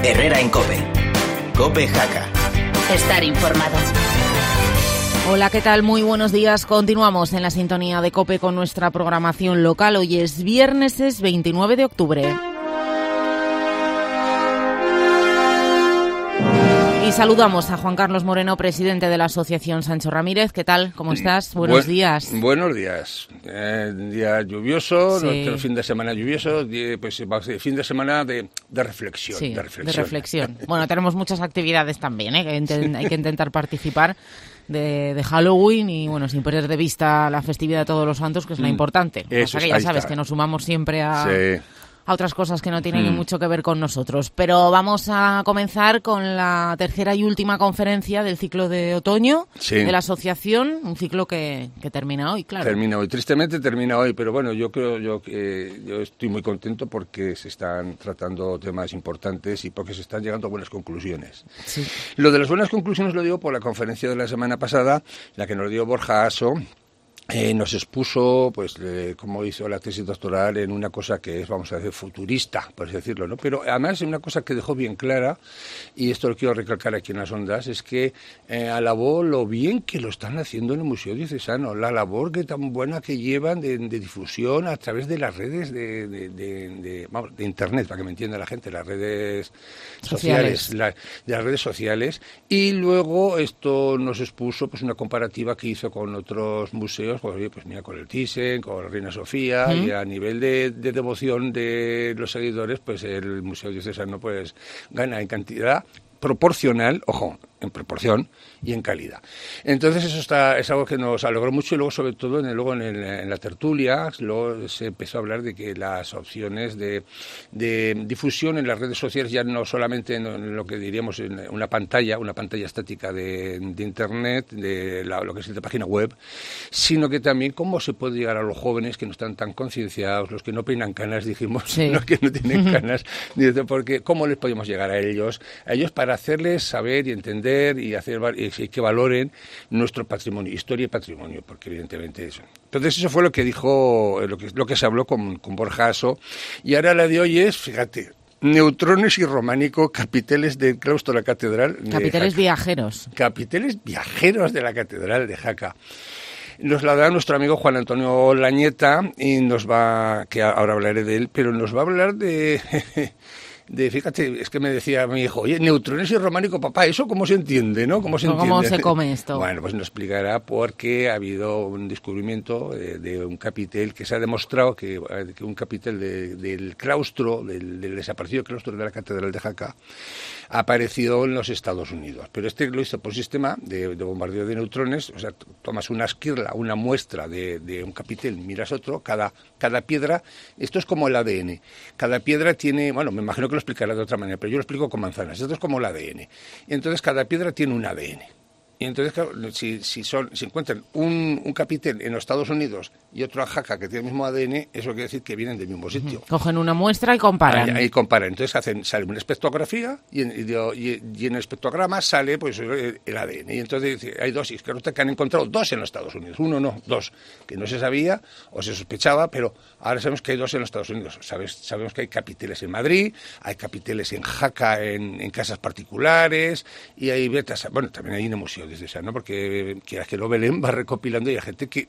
Herrera en COPE. COPE Jaca. Estar informado. Hola, ¿qué tal? Muy buenos días. Continuamos en la sintonía de COPE con nuestra programación local. Hoy es viernes, es 29 de octubre. Y saludamos a Juan Carlos Moreno, presidente de la Asociación Sancho Ramírez. ¿Qué tal? ¿Cómo estás? Buenos días. Buenos días. Día lluvioso, Sí. nuestro fin de semana lluvioso, pues fin de semana de reflexión. Sí, de reflexión. Bueno, tenemos muchas actividades también, hay que intentar participar de Halloween y, bueno, sin perder de vista la festividad de Todos los Santos, que es la importante. Eso o sea que ya sabes que nos sumamos siempre a otras cosas que no tienen mucho que ver con nosotros. Pero vamos a comenzar con la tercera y última conferencia del ciclo de otoño de la asociación, un ciclo que termina hoy, claro. Termina hoy, tristemente termina hoy, pero bueno, yo estoy muy contento porque se están tratando temas importantes y porque se están llegando a buenas conclusiones. Sí. Lo de las buenas conclusiones lo digo por la conferencia de la semana pasada, la que nos dio Borja Aso. Nos expuso, pues, cómo hizo la tesis doctoral en una cosa que es, vamos a decir, futurista, por así decirlo, ¿no? Pero además una cosa que dejó bien clara, y esto lo quiero recalcar aquí en las ondas, es que alabó lo bien que lo están haciendo en el Museo Diocesano, la labor que tan buena que llevan de difusión a través de las redes de Internet, para que me entienda la gente, las redes sociales, de las redes sociales, y luego esto nos expuso, pues, una comparativa que hizo con otros museos. Pues mira, con el Thyssen, con Reina Sofía, y a nivel de devoción de los seguidores, pues el Museo Diocesano pues gana en cantidad proporcional, ojo, en proporción y en calidad. Entonces eso es algo que nos alegró mucho, y luego sobre todo en la tertulia luego se empezó a hablar de que las opciones de difusión en las redes sociales, ya no solamente en lo que diríamos en una pantalla estática de Internet, lo que es la página web, sino que también cómo se puede llegar a los jóvenes que no están tan concienciados, los que no peinan canas, dijimos, los que no tienen canas, porque cómo les podemos llegar a ellos para hacerles saber y entender y que valoren nuestro patrimonio, historia y patrimonio, porque evidentemente eso. Entonces eso fue lo que dijo, lo que se habló con Borja Aso, y ahora la de hoy es, fíjate, neutrones y románico, capiteles del claustro de la catedral. Capiteles viajeros. Capiteles viajeros de la catedral de Jaca. Nos la da nuestro amigo Juan Antonio Lañeta, y que ahora hablaré de él, pero nos va a hablar fíjate, es que me decía mi hijo, oye, neutrones y románico, papá, ¿eso cómo se entiende, no? ¿Cómo se come esto? Bueno, pues nos explicará porque ha habido un descubrimiento de un capitel que se ha demostrado que un capitel del claustro, del desaparecido claustro de la Catedral de Jaca, ha aparecido en los Estados Unidos. Pero lo hizo por sistema de bombardeo de neutrones, o sea, tomas una esquirla, una muestra de un capitel, miras otro, cada piedra, esto es como el ADN, cada piedra tiene, bueno, me imagino que lo explicará de otra manera, pero yo lo explico con manzanas. Esto es como el ADN. Y entonces cada piedra tiene un ADN. Y entonces, claro, si encuentran un capitel en los Estados Unidos y otro en Jaca que tiene el mismo ADN, eso quiere decir que vienen del mismo sitio. Cogen una muestra y comparan. Ahí comparan. Entonces sale una espectrografía y en el espectrograma sale, pues, el ADN. Y entonces hay dosis, que han encontrado dos en los Estados Unidos. Uno no, dos, que no se sabía o se sospechaba, pero ahora sabemos que hay dos en los Estados Unidos. Sabemos que hay capiteles en Madrid, hay capiteles en Jaca, en casas particulares, y hay vetas, bueno, también hay en el Museo Diocesano, porque quieras que lo Belén va recopilando, y hay gente que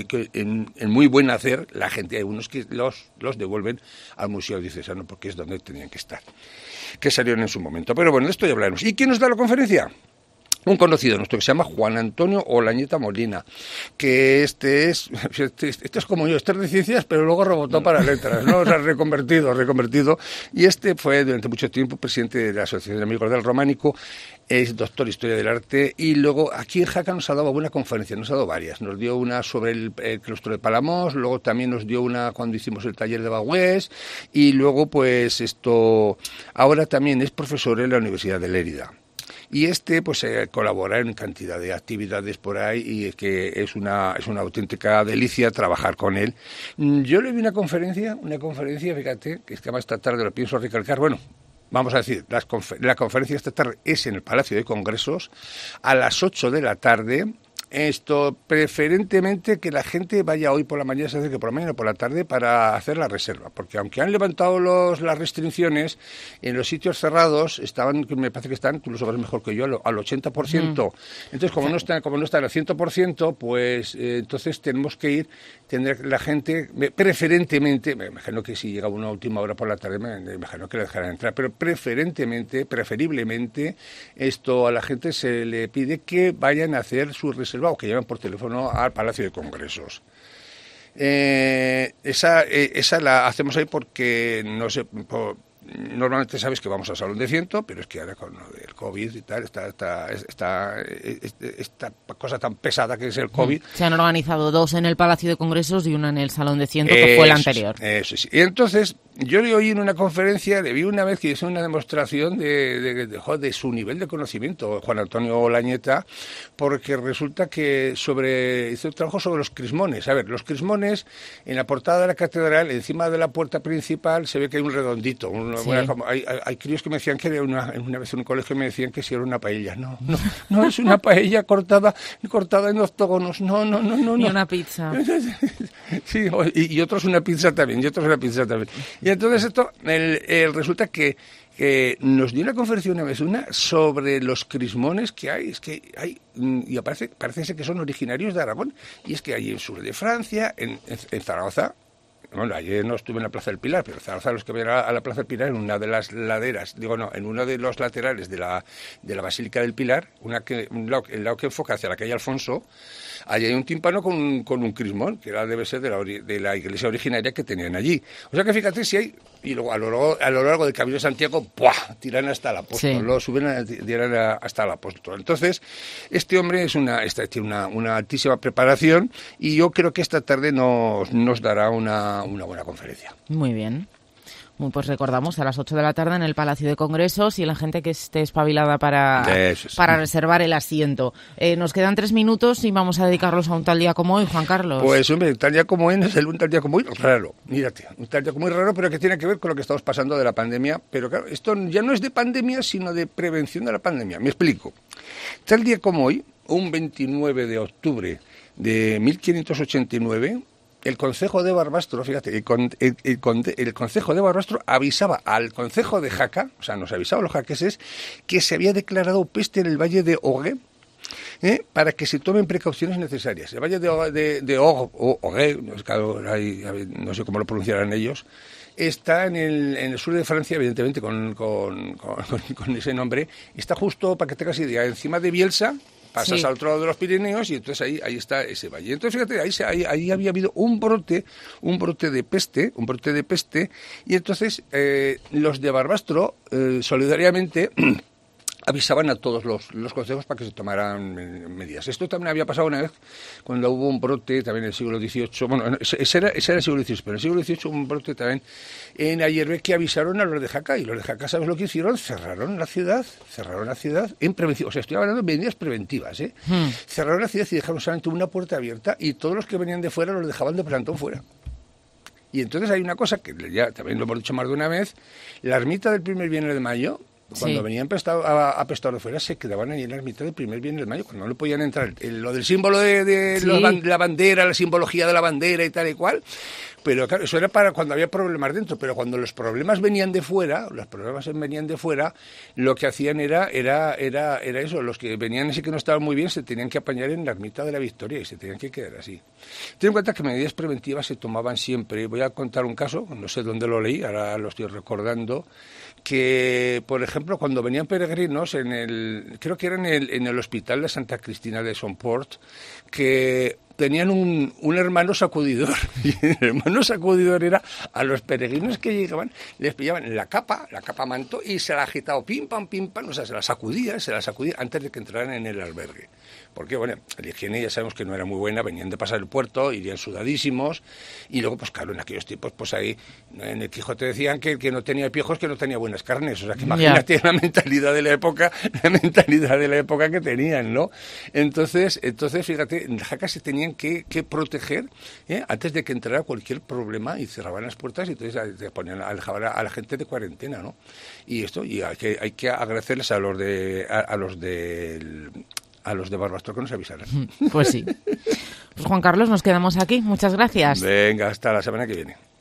en muy buen hacer, la gente, hay unos que los devuelven al Museo Diocesano porque es donde tenían que estar, que salieron en su momento. Pero bueno, de esto ya hablaremos. ¿Y quién nos da la conferencia? Un conocido nuestro que se llama Juan Antonio Olañeta Molina, que este es como yo, este es de ciencias, pero luego rebotó para letras, ¿no? O sea, reconvertido. Y este fue durante mucho tiempo presidente de la Asociación de Amigos del Románico, es doctor en Historia del Arte, y luego aquí en Jaca nos ha dado buena conferencia, nos ha dado varias. Nos dio una sobre el claustro de Palamós, luego también nos dio una cuando hicimos el taller de Bagüés, y luego pues ahora también es profesor en la Universidad de Lérida. Y pues colabora en cantidad de actividades por ahí, y es que es una auténtica delicia trabajar con él. Yo le vi una conferencia, fíjate, que es que además esta tarde lo pienso recalcar, bueno, vamos a decir, la conferencia esta tarde es en el Palacio de Congresos a las 8 de la tarde, Esto, preferentemente que la gente vaya hoy por la mañana, se acerque por la mañana o por la tarde para hacer la reserva, porque aunque han levantado las restricciones, en los sitios cerrados estaban, me parece que están, tú lo sabes mejor que yo, al 80%. Entonces, como no están al 100%, pues entonces tenemos que ir, tendrá la gente, preferentemente, me imagino que si llega una última hora por la tarde, me imagino que le dejarán entrar, pero preferiblemente, esto a la gente se le pide que vayan a hacer su reserva o que llamen por teléfono al Palacio de Congresos. Esa la hacemos ahí porque no sé, normalmente sabes que vamos al Salón de Ciento, pero es que ahora con el COVID y tal, esta cosa tan pesada que es el COVID. Se han organizado 2 en el Palacio de Congresos y una en el Salón de Ciento, que fue el anterior. Eso sí. Y entonces, yo le oí en una conferencia, le vi una vez que hizo una demostración de su nivel de conocimiento, Juan Antonio Olañeta, porque resulta que hizo un trabajo sobre los crismones. A ver, los crismones, en la portada de la catedral, encima de la puerta principal, se ve que hay un redondito. Hay críos que me decían que una vez en un colegio me decían que si era una paella. No es una paella cortada en octógonos. No. Ni una pizza. Sí, y otros una pizza también, Y entonces esto, resulta que nos dio una conferencia una vez sobre los crismones que hay. Es que hay, y parece ser que son originarios de Aragón, y es que hay en el sur de Francia, en Zaragoza. Bueno, ayer no estuve en la Plaza del Pilar, pero Zaragoza, los que ven a la Plaza del Pilar, en una de las laderas, en uno de los laterales de la Basílica del Pilar, el lado que enfoca hacia la calle Alfonso, allí hay un tímpano con un crismón, que debe ser de la iglesia originaria que tenían allí. O sea que fíjate si hay, y luego a lo largo del Camino de Santiago, ¡buah!, tiran hasta el apóstol, lo suben hasta el apóstol. Entonces, este hombre tiene una altísima preparación, y yo creo que esta tarde nos dará una buena conferencia. Muy bien. Pues recordamos, a las 8 de la tarde en el Palacio de Congresos, y la gente que esté espabilada para reservar el asiento. Nos quedan 3 minutos y vamos a dedicarlos a un tal día como hoy, Juan Carlos. Pues hombre, un tal día como hoy no es un tal día como hoy raro. Mírate, un tal día como hoy raro, pero que tiene que ver con lo que estamos pasando de la pandemia. Pero claro, esto ya no es de pandemia, sino de prevención de la pandemia. Me explico. Tal día como hoy, un 29 de octubre de 1589... el Concejo de Barbastro, fíjate, el Concejo de Barbastro avisaba al Concejo de Jaca, o sea, nos avisaba a los jaqueses, que se había declarado peste en el Valle de Ogue, para que se tomen precauciones necesarias. El Valle de Ogue, no sé cómo lo pronunciarán ellos, está en el sur de Francia, evidentemente con ese nombre. Está justo, para que tengas idea, encima de Bielsa. Pasas al otro lado de los Pirineos y entonces ahí está ese valle. Entonces, fíjate, ahí había habido un brote de peste, y entonces los de Barbastro, solidariamente, avisaban a todos los consejos para que se tomaran medidas. Esto también había pasado una vez cuando hubo un brote también en el siglo XVIII, bueno, ese era el siglo XVI, pero en el siglo XVIII hubo un brote también en Ayerbe que avisaron a los de Jaca, y los de Jaca, ¿sabes lo que hicieron? Cerraron la ciudad en prevención, o sea, estoy hablando de medidas preventivas, Cerraron la ciudad y dejaron solamente una puerta abierta, y todos los que venían de fuera los dejaban de plantón fuera. Y entonces hay una cosa que ya también lo hemos dicho más de una vez: la ermita del primer viernes de mayo, cuando venían a pestar de fuera, se quedaban ahí en la ermita del primer viernes de mayo, cuando no le podían entrar. Lo del símbolo de la bandera, la simbología de la bandera y tal y cual. Pero claro, eso era para cuando había problemas dentro, pero cuando los problemas venían de fuera, lo que hacían era eso, los que venían así que no estaban muy bien se tenían que apañar en la ermita de la Victoria y se tenían que quedar así. Ten en cuenta que medidas preventivas se tomaban siempre. Voy a contar un caso, no sé dónde lo leí, ahora lo estoy recordando, que, por ejemplo, cuando venían peregrinos creo que era en el hospital de Santa Cristina de Somport, que tenían un hermano sacudidor, y el hermano sacudidor era a los peregrinos que llegaban, les pillaban la capa manto, y se la agitaba pim pam, o sea, se la sacudía antes de que entraran en el albergue. Porque, bueno, la higiene ya sabemos que no era muy buena, venían de pasar el puerto, irían sudadísimos, y luego, pues claro, en aquellos tiempos, pues ahí, en el Quijote decían que no tenía piojos, que no tenía buenas carnes, o sea, que imagínate la mentalidad de la época que tenían, ¿no? Entonces, fíjate, en Jaca se tenían que proteger, antes de que entrara cualquier problema, y cerraban las puertas, y entonces ponían a la gente de cuarentena, ¿no? Y hay que agradecerles a los del a los de Barbastro que nos avisaran. Pues sí. Pues Juan Carlos, nos quedamos aquí. Muchas gracias. Venga, hasta la semana que viene.